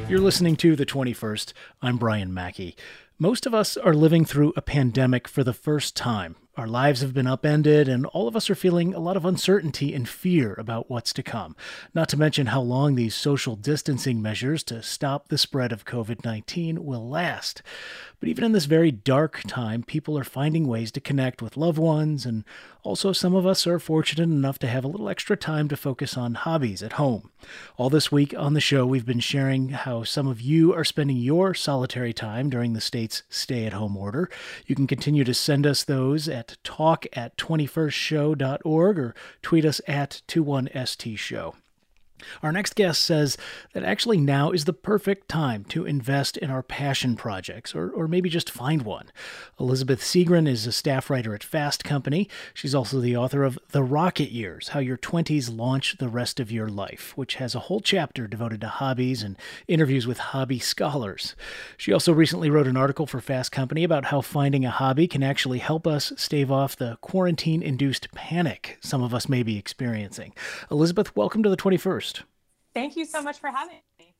You're listening to The 21st. I'm Brian Mackey. Most of us are living through a pandemic for the first time. Our lives have been upended, and all of us are feeling a lot of uncertainty and fear about what's to come. Not to mention how long these social distancing measures to stop the spread of COVID-19 will last. But even in this very dark time, people are finding ways to connect with loved ones, and also some of us are fortunate enough to have a little extra time to focus on hobbies at home. All this week on the show, we've been sharing how some of you are spending your solitary time during the state's stay-at-home order. You can continue to send us those at talk@21stshow.org or tweet us at 21stshow. Our next guest says that actually now is the perfect time to invest in our passion projects, or maybe just find one. Elizabeth Segrin is a staff writer at Fast Company. She's also the author of The Rocket Years, How Your 20s Launch the Rest of Your Life, which has a whole chapter devoted to hobbies and interviews with hobby scholars. She also recently wrote an article for Fast Company about how finding a hobby can actually help us stave off the quarantine-induced panic some of us may be experiencing. Elizabeth, welcome to the 21st. Thank you so much for having me.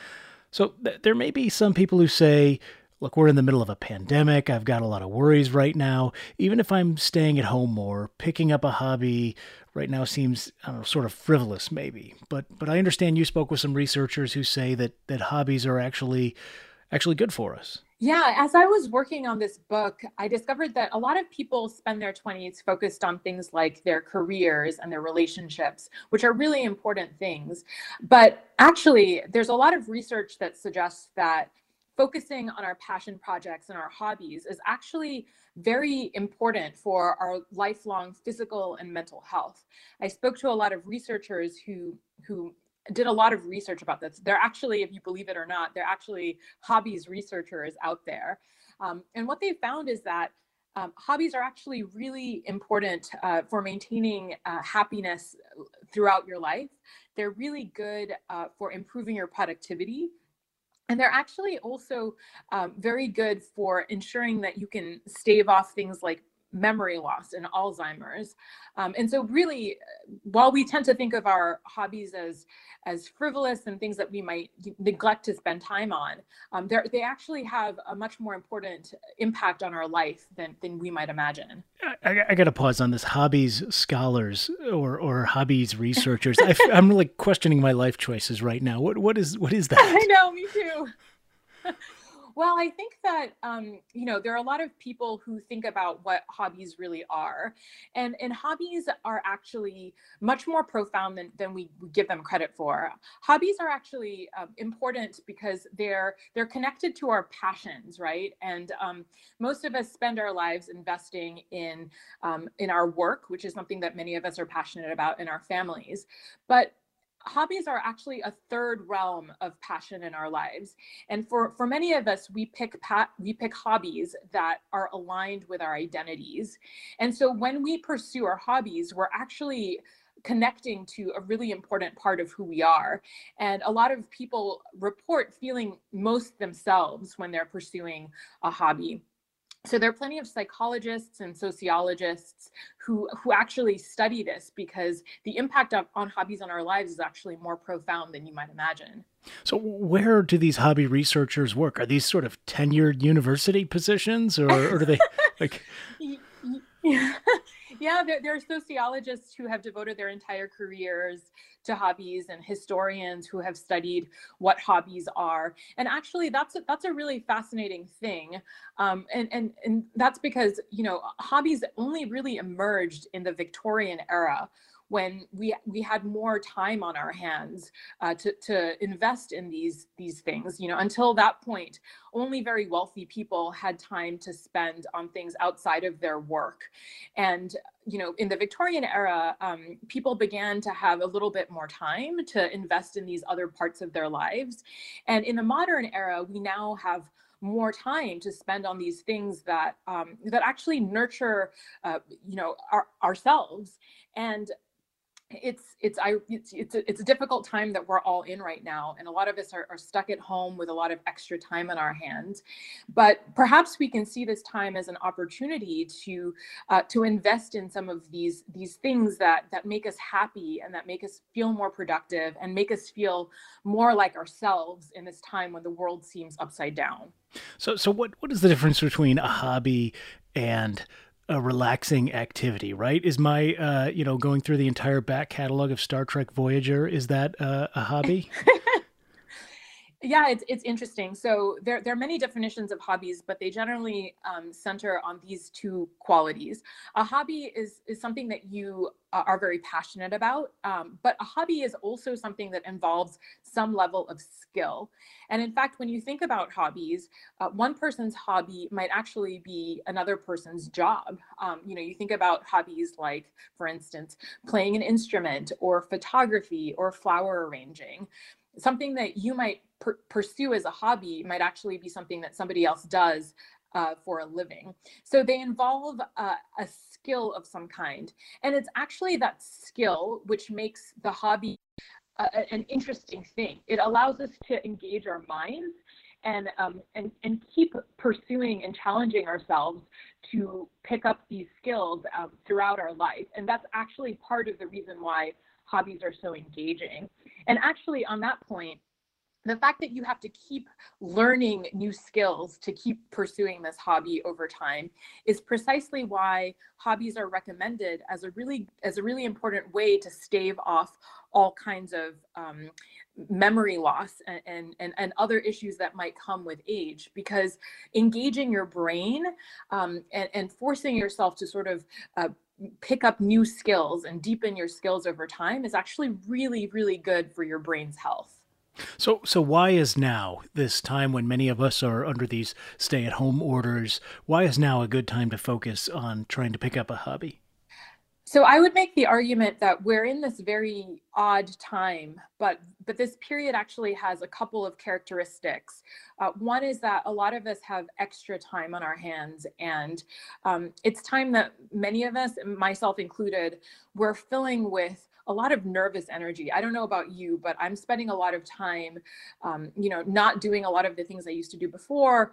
So there may be some people who say, look, we're in the middle of a pandemic. I've got a lot of worries right now. Even if I'm staying at home more, picking up a hobby right now seems, I don't know, sort of frivolous maybe. But I understand you spoke with some researchers who say that hobbies are actually good for us. Yeah, as I was working on this book, I discovered that a lot of people spend their 20s focused on things like their careers and their relationships, which are really important things. But actually, there's a lot of research that suggests that focusing on our passion projects and our hobbies is actually very important for our lifelong physical and mental health. I spoke to a lot of researchers who did a lot of research about this. They're actually, if you believe it or not, they're actually hobbies researchers out there. And what they found is that hobbies are actually really important for maintaining happiness throughout your life. They're really good for improving your productivity. And they're actually also very good for ensuring that you can stave off things like memory loss and Alzheimer's. And so really, while we tend to think of our hobbies as frivolous and things that we might neglect to spend time on, they actually have a much more important impact on our life than we might imagine. I got to pause on this. Hobbies scholars or hobbies researchers. I'm really questioning my life choices right now. What is that? I know, me too. Well, I think that, there are a lot of people who think about what hobbies really are. And hobbies are actually much more profound than we give them credit for. Hobbies are actually important because they're connected to our passions, right? And most of us spend our lives investing in our work, which is something that many of us are passionate about, in our families. But hobbies are actually a third realm of passion in our lives. And for many of us, we pick hobbies that are aligned with our identities. And so when we pursue our hobbies, we're actually connecting to a really important part of who we are. And a lot of people report feeling most themselves when they're pursuing a hobby. So there are plenty of psychologists and sociologists who actually study this, because the impact on hobbies on our lives is actually more profound than you might imagine. So where do these hobby researchers work? Are these sort of tenured university positions, or do they like... Yeah, there are sociologists who have devoted their entire careers to hobbies, and historians who have studied what hobbies are. And actually, that's a really fascinating thing. And that's because, hobbies only really emerged in the Victorian era, when we had more time on our hands to invest in these things. Until that point, only very wealthy people had time to spend on things outside of their work. And in the Victorian era, people began to have a little bit more time to invest in these other parts of their lives. And in the modern era, we now have more time to spend on these things that actually nurture, ourselves. And it's a difficult time that we're all in right now, and a lot of us are stuck at home with a lot of extra time on our hands. But perhaps we can see this time as an opportunity to invest in some of these things that make us happy and that make us feel more productive and make us feel more like ourselves in this time when the world seems upside down. So what is the difference between a hobby and a relaxing activity, right? Is my, going through the entire back catalog of Star Trek Voyager, is that a hobby? Yeah, it's interesting. So there are many definitions of hobbies, but they generally center on these two qualities. A hobby is something that you are very passionate about, but a hobby is also something that involves some level of skill. And in fact, when you think about hobbies, one person's hobby might actually be another person's job. You think about hobbies like, for instance, playing an instrument or photography or flower arranging. Something that you might pursue as a hobby might actually be something that somebody else does for a living. So they involve a skill of some kind. And it's actually that skill which makes the hobby an interesting thing. It allows us to engage our minds and keep pursuing and challenging ourselves to pick up these skills throughout our life. And that's actually part of the reason why hobbies are so engaging. And actually, on that point, the fact that you have to keep learning new skills to keep pursuing this hobby over time is precisely why hobbies are recommended as a really important way to stave off all kinds of memory loss and other issues that might come with age, because engaging your brain and forcing yourself to sort of pick up new skills and deepen your skills over time is actually really, really good for your brain's health. So why is now, this time when many of us are under these stay-at-home orders, why is now a good time to focus on trying to pick up a hobby? So I would make the argument that we're in this very odd time, but this period actually has a couple of characteristics. One is that a lot of us have extra time on our hands, and it's time that many of us, myself included, we're filling with a lot of nervous energy. I don't know about you, but I'm spending a lot of time, not doing a lot of the things I used to do before.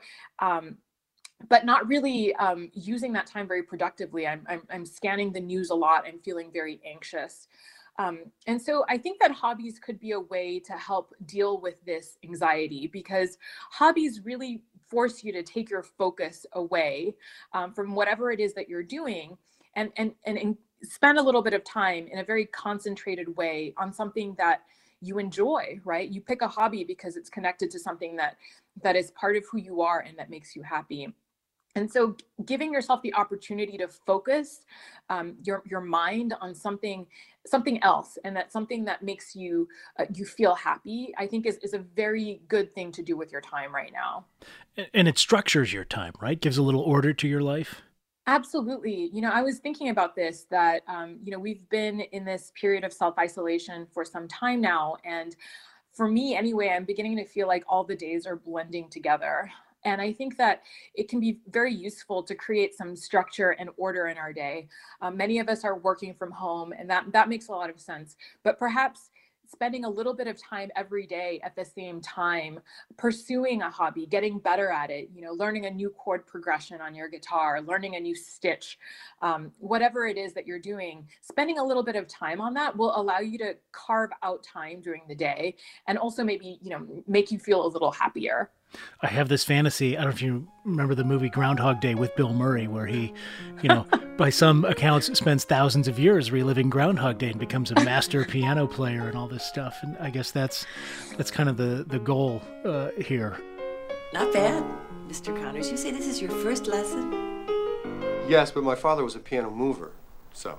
But not really using that time very productively. I'm scanning the news a lot. I'm feeling very anxious. And so I think that hobbies could be a way to help deal with this anxiety, because hobbies really force you to take your focus away from whatever it is that you're doing and spend a little bit of time in a very concentrated way on something that you enjoy, right? You pick a hobby because it's connected to something that is part of who you are and that makes you happy. And so giving yourself the opportunity to focus your mind on something else, and that's something that makes you you feel happy, I think is a very good thing to do with your time right now. And it structures your time, right? Gives a little order to your life. Absolutely. I was thinking about this, that, we've been in this period of self-isolation for some time now. And for me anyway, I'm beginning to feel like all the days are blending together. And I think that it can be very useful to create some structure and order in our day. Many of us are working from home, and that makes a lot of sense. But perhaps spending a little bit of time every day at the same time, pursuing a hobby, getting better at it, learning a new chord progression on your guitar, learning a new stitch, whatever it is that you're doing, spending a little bit of time on that will allow you to carve out time during the day and also maybe, make you feel a little happier. I have this fantasy. I don't know if you remember the movie Groundhog Day with Bill Murray, where he, by some accounts, spends thousands of years reliving Groundhog Day and becomes a master piano player and all this stuff. And I guess that's kind of the goal here. Not bad, Mr. Connors. You say this is your first lesson? Yes, but my father was a piano mover, so.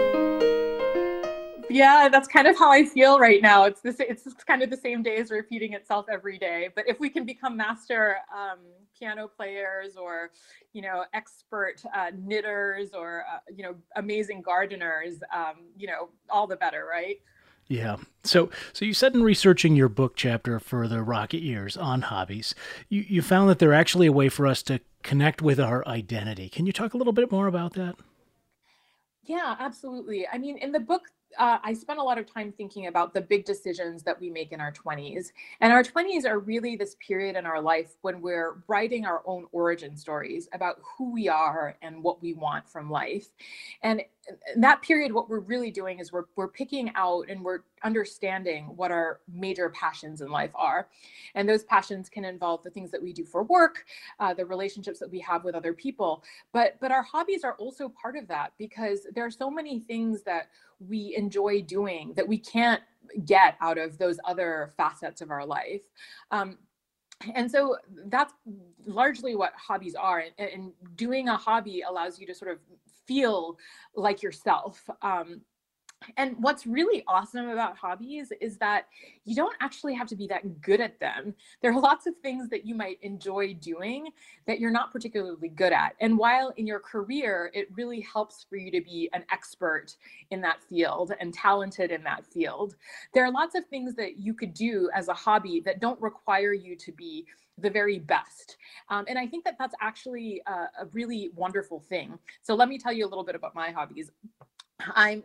Yeah, that's kind of how I feel right now. It's kind of the same day is repeating itself every day. But if we can become master piano players, or expert knitters, or amazing gardeners, all the better, right? Yeah. So you said in researching your book chapter for the Rocket Years on hobbies, you found that they're actually a way for us to connect with our identity. Can you talk a little bit more about that? Yeah, absolutely. I mean, in the book, I spent a lot of time thinking about the big decisions that we make in our 20s. And our 20s are really this period in our life when we're writing our own origin stories about who we are and what we want from life. And in that period, what we're really doing is we're picking out and we're understanding what our major passions in life are. And those passions can involve the things that we do for work, the relationships that we have with other people. But our hobbies are also part of that, because there are so many things that we enjoy doing that we can't get out of those other facets of our life. And so that's largely what hobbies are. And doing a hobby allows you to sort of feel like yourself. And what's really awesome about hobbies is that you don't actually have to be that good at them. There are lots of things that you might enjoy doing that you're not particularly good at. And while in your career, it really helps for you to be an expert in that field and talented in that field, there are lots of things that you could do as a hobby that don't require you to be the very best. And I think that that's actually a really wonderful thing. So let me tell you a little bit about my hobbies. I'm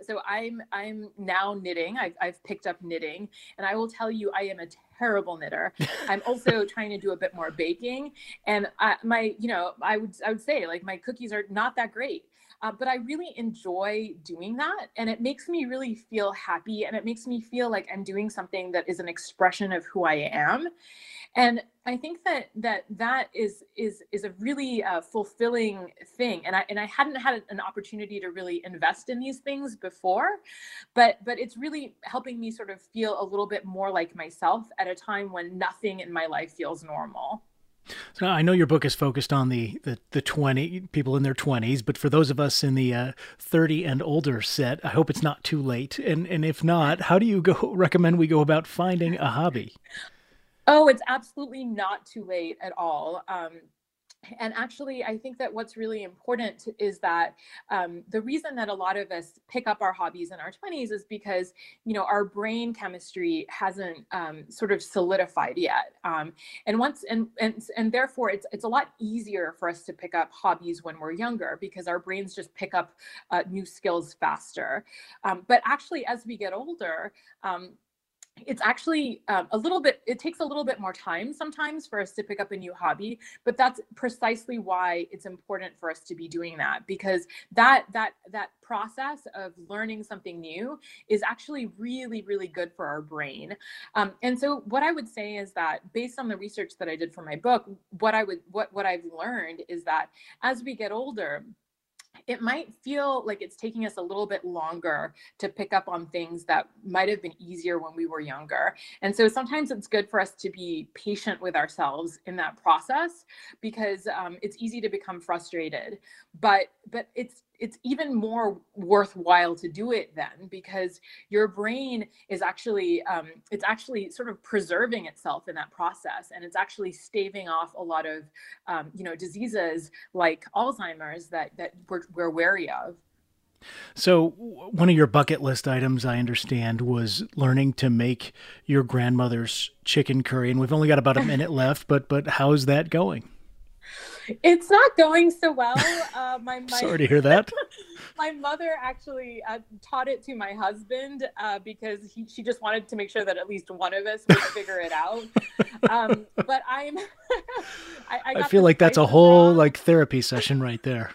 now knitting. I've picked up knitting, and I will tell you, I am a terrible knitter. I'm also trying to do a bit more baking, and I would say, like, my cookies are not that great. But I really enjoy doing that, and it makes me really feel happy, and it makes me feel like I'm doing something that is an expression of who I am. And I think that is a really fulfilling thing. And I hadn't had an opportunity to really invest in these things before, but it's really helping me sort of feel a little bit more like myself at a time when nothing in my life feels normal. So I know your book is focused on the 20 people in their 20s, but for those of us in the 30 and older set, I hope it's not too late. And if not, how do you recommend we go about finding a hobby? Oh, it's absolutely not too late at all. And actually, I think that what's really important is that the reason that a lot of us pick up our hobbies in our 20s is because, our brain chemistry hasn't sort of solidified yet. And therefore, it's a lot easier for us to pick up hobbies when we're younger, because our brains just pick up new skills faster. But actually, as we get older, it's actually it takes a little bit more time sometimes for us to pick up a new hobby, but that's precisely why it's important for us to be doing that, because that process of learning something new is actually really, really good for our brain. And so what I would say is that, based on the research that I did for my book, what I've learned is that as we get older, it might feel like it's taking us a little bit longer to pick up on things that might have been easier when we were younger. And so sometimes it's good for us to be patient with ourselves in that process, because it's easy to become frustrated. But it's even more worthwhile to do it then, because your brain is actually sort of preserving itself in that process, and it's actually staving off a lot of diseases like Alzheimer's that we're wary of. So one of your bucket list items, I understand, was learning to make your grandmother's chicken curry, and we've only got about a minute left, but how's that going? It's not going so well. Sorry to hear that. My mother actually taught it to my husband because she just wanted to make sure that at least one of us would figure it out. But I feel like that's a whole therapy session right there.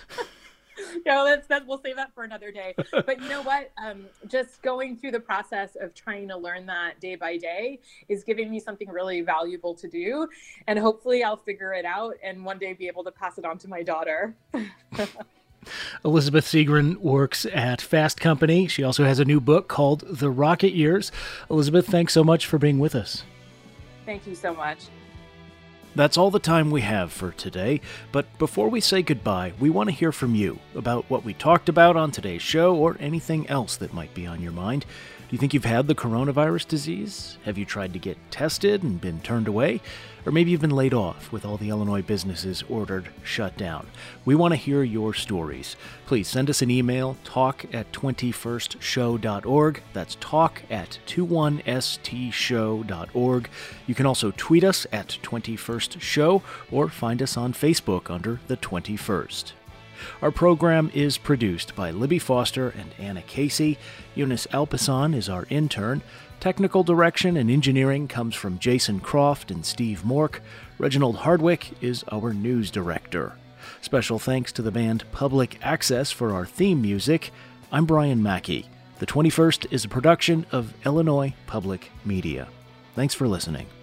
We'll save that for another day. But you know what? Just going through the process of trying to learn that day by day is giving me something really valuable to do. And hopefully I'll figure it out and one day be able to pass it on to my daughter. Elizabeth Segren works at Fast Company. She also has a new book called The Rocket Years. Elizabeth, thanks so much for being with us. Thank you so much. That's all the time we have for today, but before we say goodbye, we want to hear from you about what we talked about on today's show or anything else that might be on your mind. Do you think you've had the coronavirus disease? Have you tried to get tested and been turned away? Or maybe you've been laid off with all the Illinois businesses ordered shut down. We want to hear your stories. Please send us an email, talk@21stshow.org. That's talk@21stshow.org. You can also tweet us at 21st Show or find us on Facebook under The 21st. Our program is produced by Libby Foster and Anna Casey. Eunice Alpison is our intern. Technical direction and engineering comes from Jason Croft and Steve Mork. Reginald Hardwick is our news director. Special thanks to the band Public Access for our theme music. I'm Brian Mackey. The 21st is a production of Illinois Public Media. Thanks for listening.